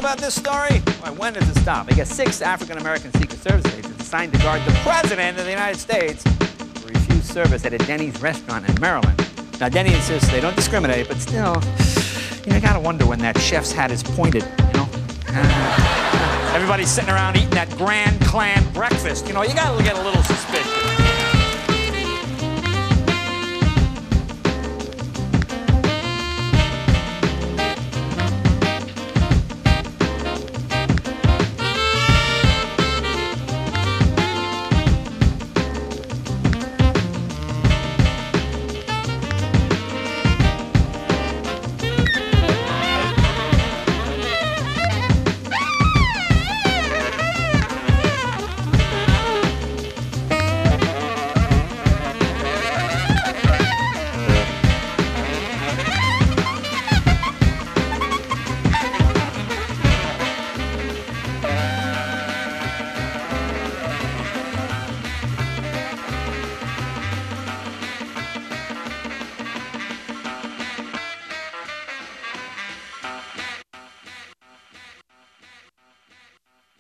about this story? Well, when does it stop? They got 6 African-American Secret Service agents assigned to guard the President of the United States who refused service at a Denny's restaurant in Maryland. Now, Denny insists they don't discriminate, but still, you gotta wonder when that chef's hat is pointed, Everybody's sitting around eating that Grand Clan breakfast. You gotta get a little suspicious.